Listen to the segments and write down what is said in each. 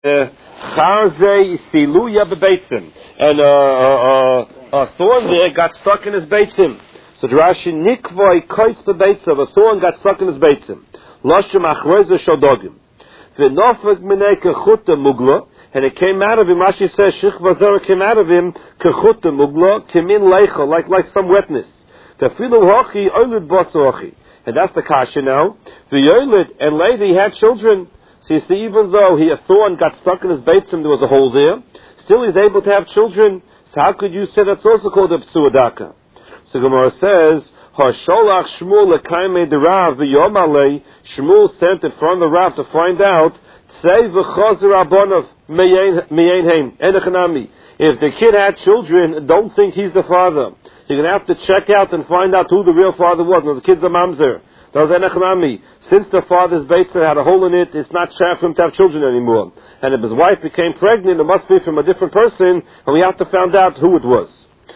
Charzei siluya bebeitzim, and a thorn there got stuck in his beitzim. So Rashi nikvoi koitz bebeitzim, a thorn got stuck in his beitzim. Loshem achreza shodogim. V'nofek minei kechuta mugla, and it came out of him. Rashi says shichva zera came out of him kechuta mugla, kimin leicha, like some wetness. V'filu hochi oilid baso hochi, and that's the kasha now. V'yoilid, and later he had children. So you see, even though a thorn got stuck in his beitzim, there was a hole there, still he's able to have children. So how could you say that's also called a psua daka? So Gemara says, Hasholach Shmuel lekaimei derav v'yomalei. Shmuel sent it from the Rav to find out. Tzei v'chozer abonov meyein heim enechanami. If the kid had children, don't think he's the father. You're going to have to check out and find out who the real father was. No, the kid's a mamzer. Since the father's beitzah had a hole in it, it's not fair for him to have children anymore. And if his wife became pregnant, it must be from a different person, and we have to find out who it was.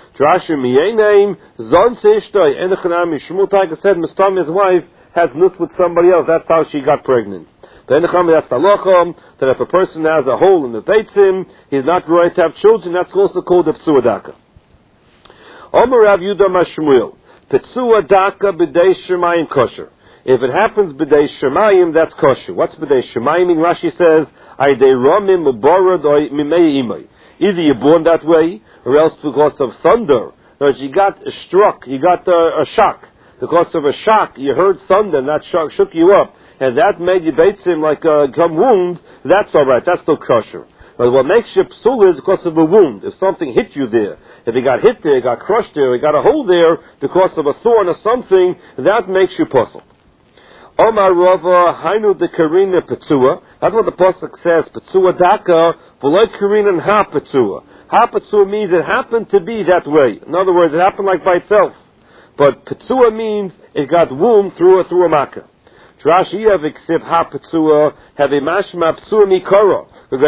Shmuel Tiger said, his wife has nus with somebody else. That's how she got pregnant. That's the halacha, that if a person has a hole in the beitzim, he's not right to have children. That's also called a psua daka. Omer Rav Yudah Mashmuel. Petsua daka b'dei shemayim kosher. If it happens b'dei shemayim, that's kosher. What's b'dei shemayim? Rashi says, Aydei romim uborod or mimei imay. Either you're born that way, or else because of thunder. Or you got struck, you got a shock. Because of a shock, you heard thunder, and that shock shook you up, and that made you beitzim like a gum wound. That's all right. That's still kosher. But what makes you psul is because of a wound. If something hit you there, if you got hit there, you got crushed there, you got a hole there because of a thorn or something, that makes you puzzle. Omar Rava Hainu de Karina Petsua. That's what the pasuk says. Petsua daka, v'loy Karina ha Petsua. Ha Petsua means it happened to be that way. In other words, it happened like by itself. But Petsua means it got wound through a makkah. Rashi have except ha Petsua have a mashma Petsua mikara.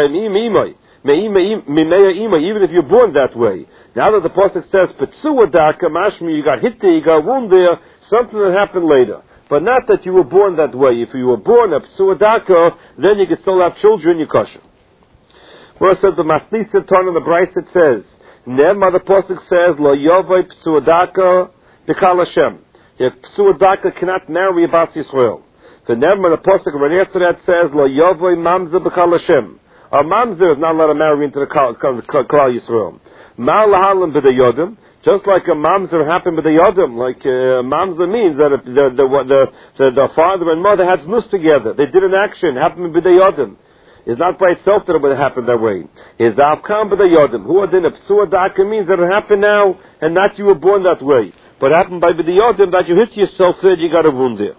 Even if you're born that way. Now that the pasuk says Petsua daka, mashma, you got hit there, you got wound there, something that happened later. But not that you were born that way. If you were born a Petsua daka, then you can still have children, you kosher. Where it says the Masnisa turn on the Bryce, it says, Nema, the pasuk says, Lo yovei Petsua daka b'kal Hashem. If Petsua daka cannot marry a Bas Yisrael. The Nema, the pasuk right after that says, Lo yovei mamzer b'kal Hashem. A mamzer is not allowed to marry into the Klal Yisrael. Mal lahalim b'day yodim, just like a mamzer happened with the yodim. Like mamzer means that the father and mother had nus together. They did an action, happened with the yodim. It's not by itself that it would happen that way. Is avkam b'day yodim. Who adin a psua daka means that it happened now, and not you were born that way. But it happened by the yodim that you hit yourself there, you got a wound there.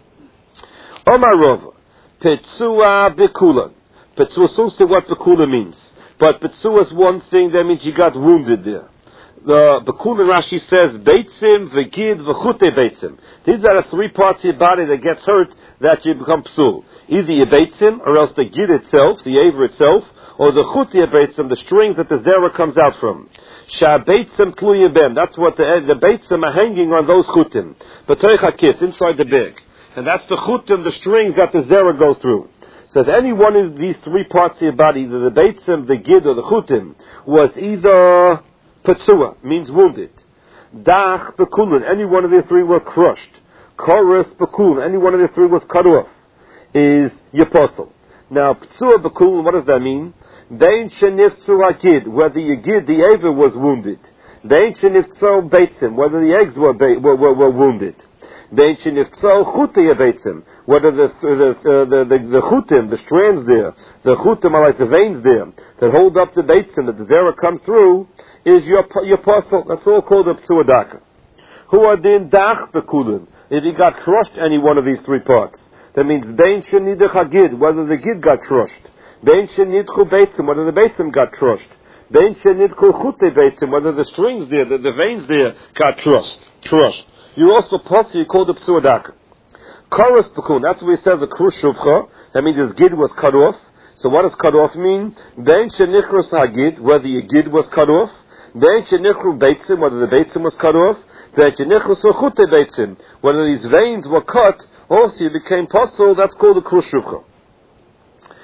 Omar Rova, petsua bikulan. Petsua, so say what bekula means. But Petsua is one thing, that means you got wounded there. The Bekula Rashi says, Beitzim, V'gid, V'chute Beitzim. These are the three parts of your body that gets hurt, that you become psul. Either your Beitzim, or else the gid itself, the aver itself, or the chute Beitzim, the strings that the zera comes out from. Sha Beitzim Tluyim Bem. That's what the Beitzim are hanging on those chutim. B'toich HaKis, inside the bag. And that's the chutim, the strings that the zera goes through. So if any one of these three parts of your body, either the beitzim, the gid, or the chutim, was either petsua, means wounded, dach bekulin, any one of these three were crushed, chorus bekulin, any one of these three was cut off, is yaposel. Now, petsua bekulin, what does that mean? Bein shenifzu hagid, whether your gid, the aver, was wounded. Bein shenifzu beitzim, whether the eggs were wounded. Bein shenifzu chutei beitzim, whether the chutim, the strands there, the chutim are like the veins there, that hold up the beitzim, that the zera comes through, is your puzzle. That's all called a psua daka. Who are din dach bekulin? If he got crushed, any one of these three parts, that means bein shenidach hagid, whether the gid got crushed. Bein shenidchu beitzim, whether the beitzim got crushed. Bein shenidchu chutei beitzim, whether the strings there, the veins there got crushed. You also puzzle, you called a psua daka. Chorus bekun, that's what he says, a krushuvcha. That means his gid was cut off. So what does cut off mean? Bein shenichros hagid, whether your gid was cut off. Bein shenichru beitzim, whether the beitzim was cut off. Bein shenichros chute beitzim, whether these veins were cut, also you became puzzle, that's called a krushuvcha.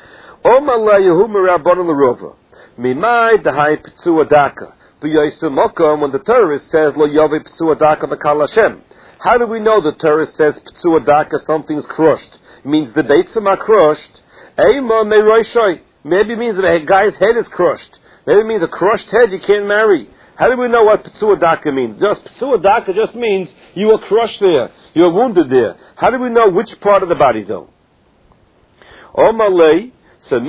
Omalayahu Mirabon Larova. Mimai Dahai Pitsua Daka. When the Torah says Lo Yove Pitsua Daka B'Kal Hashem. How do we know the Torah says Pitsua Daka, something's crushed? It means the beitzim are crushed. Eima Meroishoi. Maybe it means that a guy's head is crushed. Maybe it means a crushed head you can't marry. How do we know what Pitsua Daka means? Pitsua Daka just means you were crushed there. You were wounded there. How do we know which part of the body though? Omalei. Since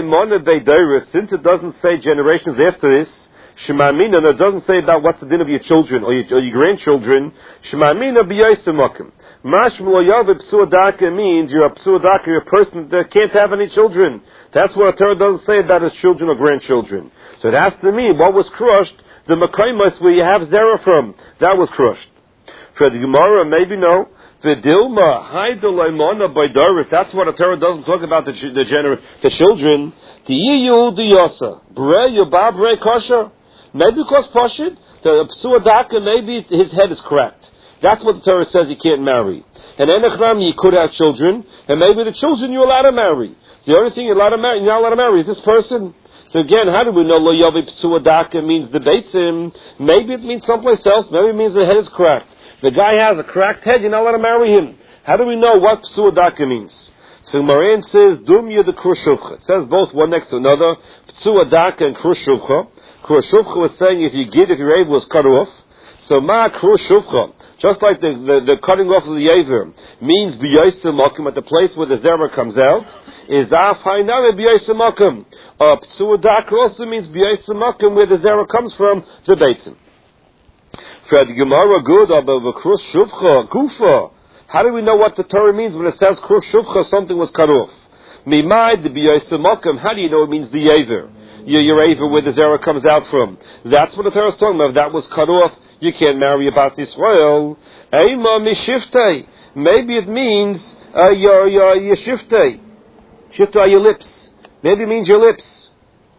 it doesn't say generations after this, Shemamina, and it doesn't say about what's the din of your children or your grandchildren. Shemamina b'yaisim. Mashmul yav psua daka means you're a psua daka, you're a person that can't have any children. That's what the Torah doesn't say about his children or grandchildren. So it has to mean what was crushed, the makaimas where you have zera from, that was crushed. For the Gemara, maybe no. V'dilma haidolaimona by Doris. That's what the Torah doesn't talk about the children. Tiyu diyasa bre yobab bre kosher. Maybe because Pashid, the Psua Daka, maybe his head is cracked. That's what the Torah says he can't marry. And Enechnam, you could have children, and maybe the children you're allowed to marry. The only thing you're not allowed to marry is this person. So again, how do we know Lo Yavi Psua Daka means the Beitzim? Maybe it means someplace else. Maybe it means the head is cracked. The guy has a cracked head, you're not allowed to marry him. How do we know what Psua Daka means? So Maran says, Dumya the Krushuvcha. It says both one next to another, Psua Daka and Krushuvcha. Krushuvcha was saying if your Aver was cut off. So Ma Krushuvcha, just like the cutting off of the Aver, means B'yaisim Makim, at the place where the Zerah comes out, is Af Hainame B'yaisim Makim. Psua Daka also means B'yaisim Makim, where the Zerah comes from, the Beitzim. For the Gemara, good, but Krushuvcha, Kufa. How do we know what the Torah means when it says Krushuvcha, something was cut off? Mimai the B'yaisim Makim, how do you know it means the Aver? Your Aver where the Zerah comes out from. That's what the Torah is talking about. If that was cut off, you can't marry a Bas Yisrael. Eima mishiftei. Maybe it means your shiftei. Shiftei are your lips. Maybe it means your lips.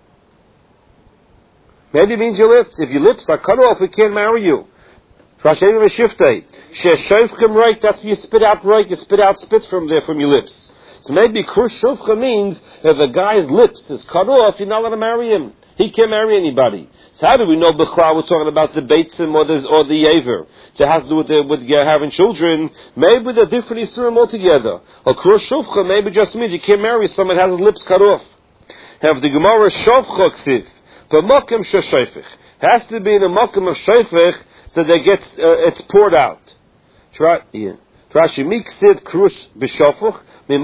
Maybe it means your lips. If your lips are cut off, we can't marry you. That's when you spit out right. You spit out spits from there, from your lips. So maybe Krushuvcha means if a guy's lips is cut off, you're not allowed to marry him. He can't marry anybody. So how do we know B'chla we're talking about the Beitzim or the Aver? So it has to do with having children. Maybe they're different Yisurim altogether. Or Krushuvcha maybe just means you can't marry someone that has his lips cut off. Have the Gemara Shovcha Ksiv. The Makim Sheshayfich. Has to be in a Makim of Shayfich so that it's poured out. Trashi Miksiv Krush B'Shofuch. It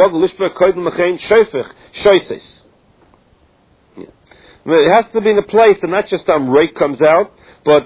has to be in a place that not just rake comes out, but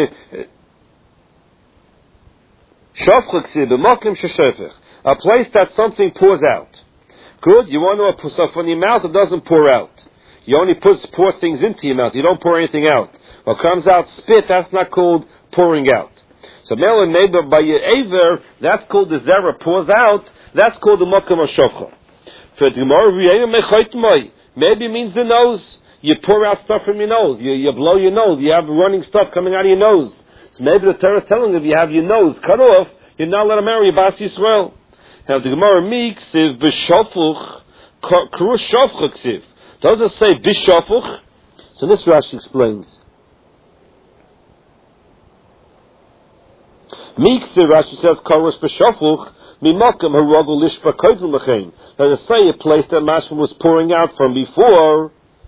a place that something pours out. Good, you want to put stuff in your mouth, it doesn't pour out. You only pour things into your mouth, you don't pour anything out. What comes out spit, that's not called pouring out. So Melon neighbor by your Aver, that's called the Zerah pours out. That's called the Makam of Shofcha. For the Gemara, maybe it means the nose. You pour out stuff from your nose. You blow your nose. You have running stuff coming out of your nose. So maybe the Torah is telling you if you have your nose cut off, you're not allowed to marry a Bas Yisrael. Now the Gemara Miksiv b'Shofuch Krush Shofcha Ksiv. Does it say b'Shofuch? So this Rashi explains. Miksiv Rashi says Krush b'Shofuch. Mimakam haragul lishba koydel mechein. Now to say a place that Mashma was pouring out from before.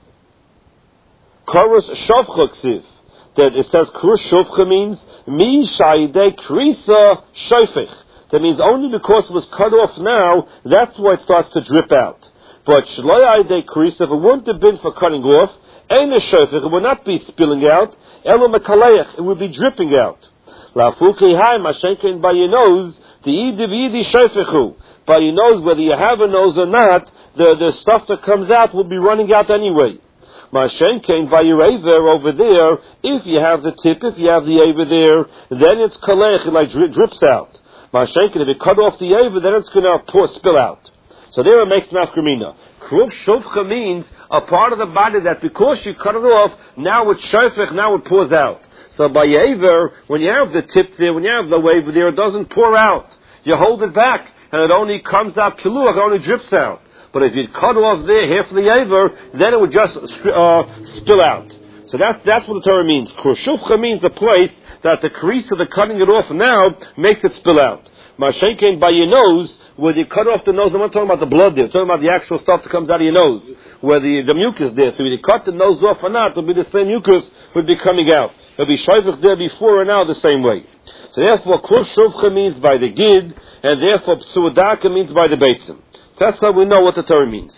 Korus shovcha ksiv. That it says Korus shovcha means mi shaydei krisa shofich. That means only because it was cut off now, that's why it starts to drip out. But shloyayidei krisa, if it wouldn't have been for cutting off, ein a shofich, it would not be spilling out. Elo mekaleich, it would be dripping out. Lafuki hai mashenkin by your nose. By your nose, whether you have a nose or not, the stuff that comes out will be running out anyway. Mashenkein by your Aver over there, if you have the tip, if you have the Aver there, then it's kalech, it like drips out. Mashenkein, if you cut off the Aver, then it's going to spill out. So there it makes nafkamina. Kruv shofcha means a part of the body that because you cut it off, now it's shofech, now it pours out. So by Aver, when you have the tip there, when you have the Aver there, it doesn't pour out. You hold it back, and it only comes out kiluach, it only drips out. But if you'd cut off there, half of the Aver, then it would just spill out. So that's what the Torah means. Krushufcha means a place that the crease of the cutting it off now makes it spill out. Mashenkein by your nose, where you cut off the nose, I'm not talking about the blood there, I'm talking about the actual stuff that comes out of your nose, where the mucus there. So if you cut the nose off or not, it'll be the same mucus would be coming out. It'll be shayvich there before and now the same way. So therefore, kol shuvcha means by the gid, and therefore psuadaka means by the beitzim. That's how we know what the Torah means.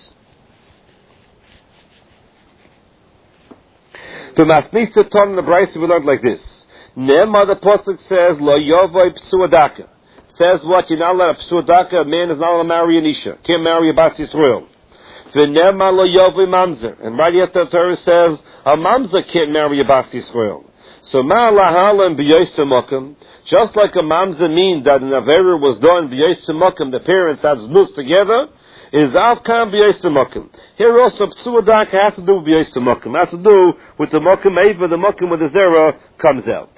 The Masnisa Ton in the Brisa we learned like this. Nema, the Pasuk says, lo yovoi psuadaka. Says what? You're not allowed a psuadaka, a man is not allowed to marry an isha. Can't marry a Bas Yisrael. V'nema lo yovoi mamzer. And right after the Torah says, a mamzer can't marry a Bas Yisrael. So ma'alahalam b'yoysemokim, just like a mamzer means that an avera was done b'yoysemokim, the parents had znus together, is avkam b'yoysemokim. Here also psuadaka has to do with b'yoysemokim. Has to do with the mokim eva, the mokim where the zera comes out.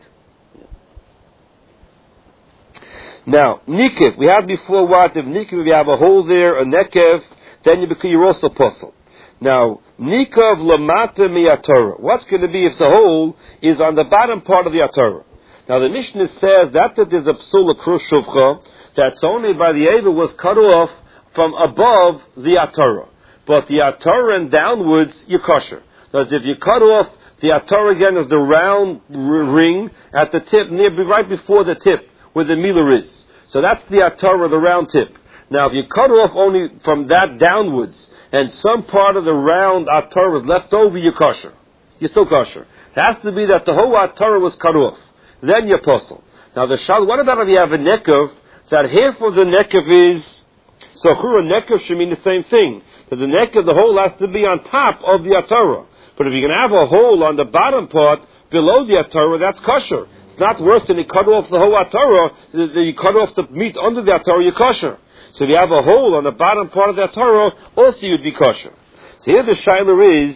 Now, Nikev, we had before what? If Nikev, if you have a hole there, a Nekev, then you're also puzzled. Now, Nikav lamata mi'atorah. What's going to be if the hole is on the bottom part of the Atorah? Now, the Mishnah says that there's a psula krushuvcha, that's only by the Eva was cut off from above the Atorah. But the Atorah and downwards, you're kosher. Because if you cut off the Atorah again is the round ring at the tip, right before the tip, where the milah is. So that's the Atorah, the round tip. Now, if you cut off only from that downwards, and some part of the round Atorah is left over, you're kosher. You're still kosher. It has to be that the whole Atorah was cut off. Then you're puzzled. Now, what about if you have a Nekev, that half of the Nekev is, so Chura Nekev should mean the same thing. That the Nekev, the hole has to be on top of the Atorah. But if you can have a hole on the bottom part, below the Atorah, that's kosher. Not worse than you cut off the whole Atorah, you cut off the meat under the Atorah, you're kosher. So if you have a hole on the bottom part of the Atorah, also you'd be kosher. So here the shayla is,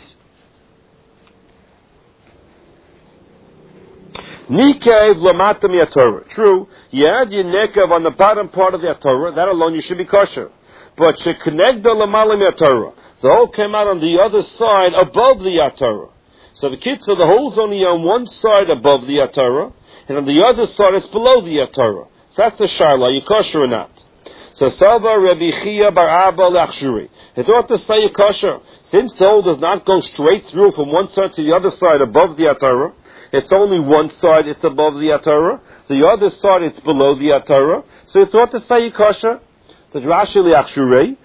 Nikev lamata mi'atorah. True, you had your Nekev on the bottom part of the Atorah, that alone you should be kosher. But shekenegda lamala mi'atorah. The hole came out on the other side above the Atorah. So the kitzur, the hole's only on one side above the Atorah, and on the other side it's below the Atorah. So that's the shayla, are you kosher or not? So Salva Rabbi Chia bar Abba Lachshuri. It's ought to say you're kosher. Since the hole does not go straight through from one side to the other side above the Atorah, it's only one side it's above the Atorah, the other side it's below the Atorah, so it's ought to say you're kosher. The Rashi Lachshuri.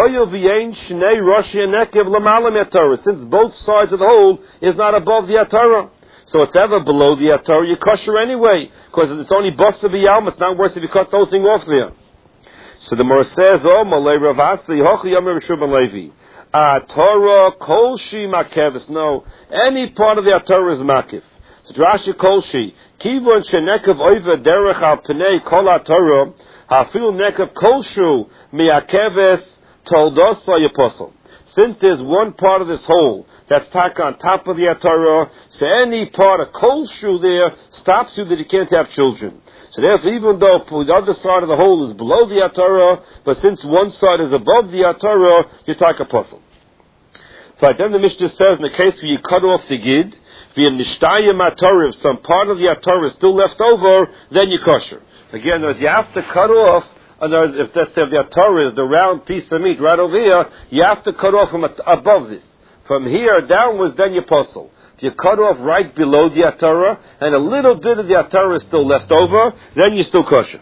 Since both sides of the hole is not above the Atorah. So it's ever below the Atorah, you're kosher anyway, because it's only busted b'yalm, it's not worse if you cut the whole thing off there. So the Mor says, Malay Ravasi, Hochi Yomer Rishub Levi. Atorah Kolshi Makevis. No, any part of the Atorah is Makiv. So Rashi Kolshi. Kivon Shenekav Oiva Derech Al Pnei Kol Atorah, Hafil Nekav Kolshu Miakeves Toldosa Yaposel. Since there's one part of this hole that's stuck on top of the Atorah, so any part of Kolshu there stops you that you can't have children. So therefore, even though the other side of the hole is below the Atorah, but since one side is above the Atorah, you take a puzzle. So then the Mishnah says, in the case where you cut off the gid, if some part of the Atorah is still left over, then you kosher. Again, you have to cut off, if let's say the Atorah is the round piece of meat right over here, you have to cut off from above this. From here downwards, then you puzzle. If you cut off right below the Atorah, and a little bit of the Atorah is still left over, then you're still kosher.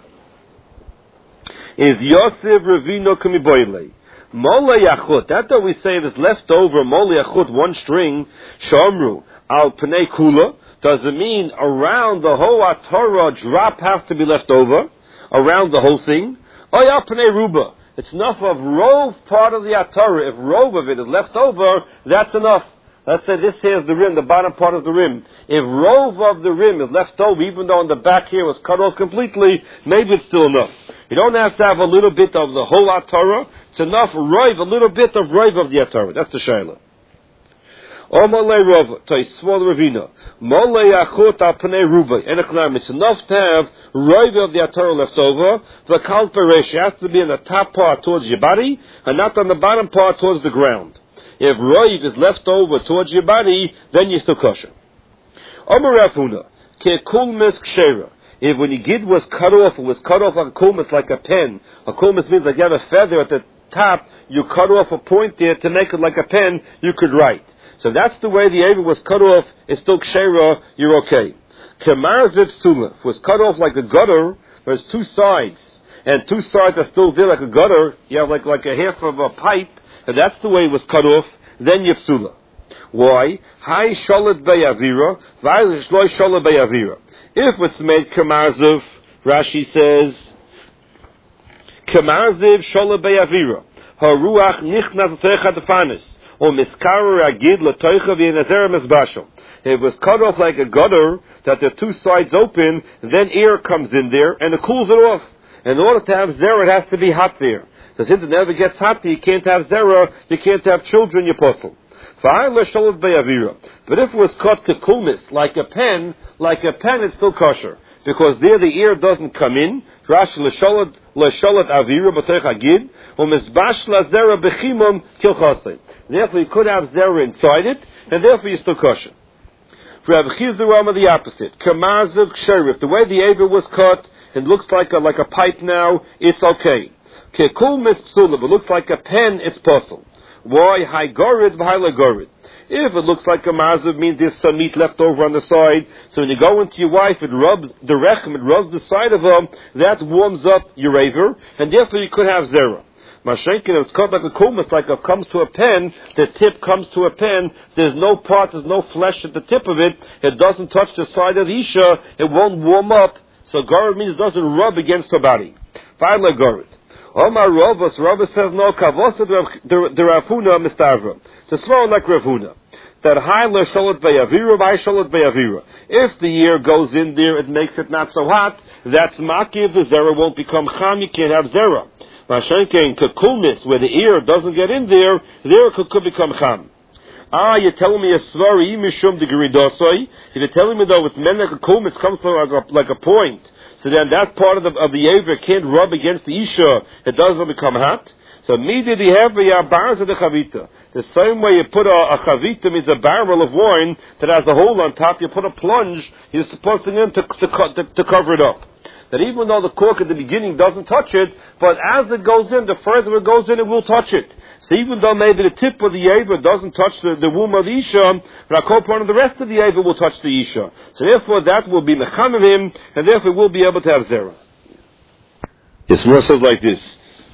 Is Yosef Ravino Kamiboyle. Mola Yachut, that's what we say is left over, Mola Yachut, one string, Shomru, Al Pnei Kula, does it mean around the whole Atorah, drop has to be left over, around the whole thing? Or Al Pnei Ruba, it's enough of rove part of the Atorah, if rove of it is left over, that's enough. Let's say this here is the rim, the bottom part of the rim. If rove of the rim is left over, even though on the back here was cut off completely, maybe it's still enough. You don't have to have a little bit of the whole Atorah. It's enough rove, a little bit of rove of the Atorah. That's the shayla. Omale Rava, to a small Ravina. Mole Achot al Pnei Rubai. Enochnam, it's enough to have Roiv of the Atorah left over. The Kal Peresh has to be in the top part towards your body, and not on the bottom part towards the ground. If Roiv is left over towards your body, then you're still kosher. Omer Rav Huna, Ke Kulmis Kshera. If when your gid was cut off, it was cut off like a kulmis, like a pen. A kulmis means like you have a feather at the top, you cut off a point there to make it like a pen, you could write. So that's the way the Eivah was cut off, it's still kshera, you're okay. Kemarziv Sula was cut off like a gutter, there's two sides, and two sides are still there like a gutter, you have like a half of a pipe, and that's the way it was cut off, then you have Sula. Why? Hai Shalat Bayavira, Vai Shloi Shalat Bayavira. If it's made Kemarziv, Rashi says, Kemarziv Shalat Bayavira, Haruach Nichnas Tzeicha Tefanis. If it was cut off like a gutter, that the two sides open, then air comes in there and it cools it off. In order to have zera, it has to be hot there. So since it never gets hot, you can't have zera, you can't have children, you puzzle. But if it was cut to coolness, like a pen, it's still kosher. Because there the air doesn't come in. Rashi l'sholat avira b'teich hagid u'mizbash lazera b'chimum kilchasei. Therefore, you could have zera inside it, and therefore you're still kosher. For Rav Chizda Rama, the opposite. Kamazav ksherif. The way the aver was cut, it looks like a pipe now. It's okay. Kekul mispsula, but it looks like a pen. It's possible. Why? High gorid v'high gorid. If it looks like a mazav, means there's some meat left over on the side. So when you go into your wife, it rubs the rechem, it rubs the side of them. That warms up your aver, and therefore you could have zera. Mashenkin, it's cut like a kumas, like it comes to a pen. The tip comes to a pen. There's no flesh at the tip of it. It doesn't touch the side of the isha. It won't warm up. So gorid means it doesn't rub against the body. Finally, gorid. Omar Ravos, Ravos says no, kavosa the Rav Huna mistavra. To swallow like Rav Huna. That high l'sholat bayavira, by sholat bayavira. If the air goes in there, it makes it not so hot. That's makiv, the zera won't become cham, you can't have zera. Mashenkein kakulmis, where the air doesn't get in there could become cham. You're telling me a svari mishum de geridosoi. If you're telling me though it's menek a kulmis comes from like a point, so then that part of the aver can't rub against the isha. It doesn't become hot. So immediately have a bars of the chavita. The same way you put a chavita means a barrel of wine that has a hole on top. You put a plunge. You're supposed to cover it up. That even though the cork at the beginning doesn't touch it, but as it goes in, the further it goes in, it will touch it. So even though maybe the tip of the aver doesn't touch the womb of the isha, part of the rest of the aver will touch the isha. So therefore that will be mechamim, and therefore we'll be able to have zera. It's more says like this.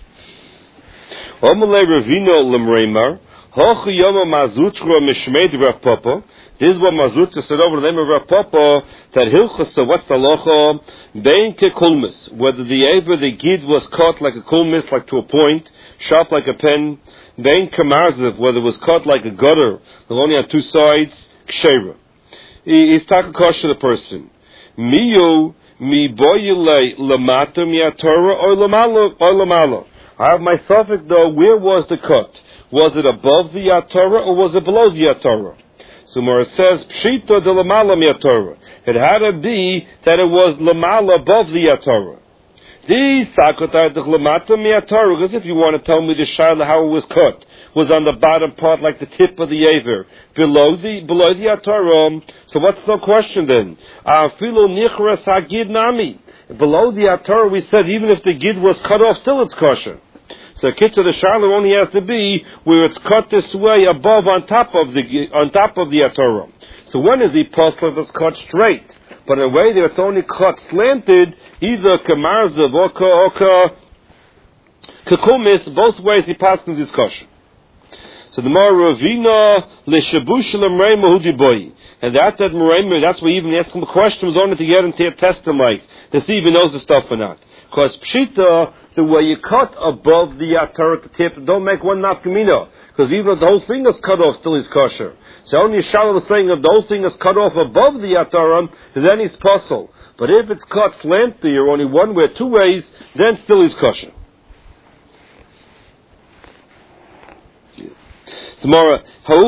This is what Mazutra said over the name of Rav Papa, that Hilchasa, what's the locha? Bein ke kulmis, whether the aver, the gid was cut like a kulmis, like to a point, sharp like a pen. Bein kamarziv, whether it was cut like a gutter, that only had two sides, kshera. He's talking kosher to the person. Miyu, mi boyile, lamata miatora, or lamalo. I have my suffix though, where was the cut? Was it above the Yatorah or was it below the Yatorah? So Mora says, Pshita de Lamala Yatorah. It had to be that it was Lamala above the Yatorah. The Sakotai de Lamata Yatorah, because if you want to tell me the Shaila how it was cut, was on the bottom part like the tip of the Aver, below the Yatorah. So what's the question then? Filo Nichras Hagid Nami. Below the Yatorah we said even if the Gid was cut off, still it's kosher. So Kitzur the Shaila only has to be where it's cut this way above on top of the Yatorah. So when is the puzzle if it's cut straight? But in a way that it's only cut slanted, either Kamarzav or Kakumis, both ways he passes in this kosher. So the more Ravina Leshabush Lamrema Hudiboy. And that's why we even ask him questions only to get into a test him like to see if he knows the stuff or not. Because Pshita, the way you cut above the Yatorah at the tip, don't make one nafkamina. Because even if the whole thing is cut off, still is kosher. So only Shalom was saying if the whole thing is cut off above the Yatorah, then it's puzzle. But if it's cut slanty or only one way or two ways, then still is kosher. Tomorrow,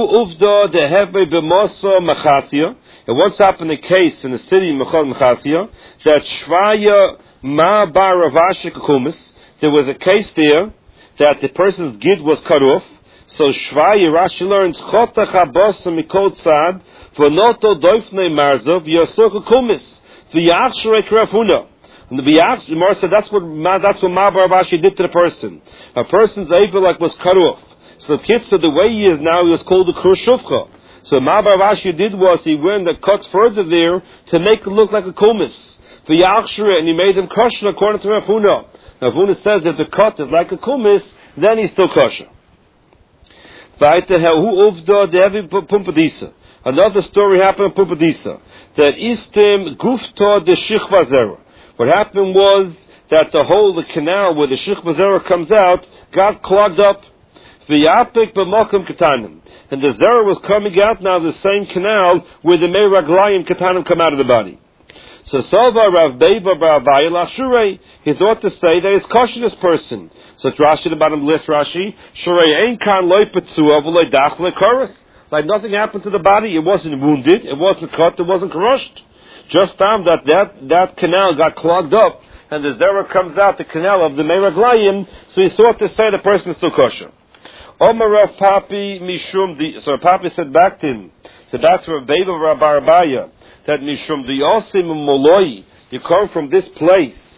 it once happened a case in the city of Mechasia that Shvaya Ma Bar Ravashi Kukumis. There was a case there that the person's gid was cut off. So Shvaya Rashi learns Chotach Habasa Mikol Tzad V'noto Doifnei Marzov Yosok Kukumis V'yachshrei Krafuna. And the Gemara said that's what Ma Bar Ravashi did to the person. A person's Eivel was cut off. So Kitzur, the way he is now, he was called the Krushuvka. So Ma Bar Ravashi did was he went and cut further there to make it look like a kumis. The Yachshire, and he made him kosher according to Rav Huna. Rav Huna says if the cut is like a kumis, then he's still kosher. Another story happened in Pumpadisa. That Istim Gufta de Shichva Zera. What happened was that the canal where the Shichva Zera comes out got clogged up. V'yapik b'mokum katanim, and the zera was coming out now the same canal where the meiraglayim katanim come out of the body. So Sova Rav Beiva Rav Ayel he thought to say that he's kosher this person. So it's Rashi the bottom list Rashi Shurei ein kan loy petzua v'loy dach lekoros. Like nothing happened to the body. It wasn't wounded. It wasn't cut. It wasn't crushed. Just found that canal got clogged up, and the zera comes out the canal of the meiraglayim. So he thought to say the person is still kosher. Omar Rav Papi Mishum, so Papi said back to him, said back to Rav Beiva Rav Barabaya, that Mishum the Yosim Moloi, you come from this place,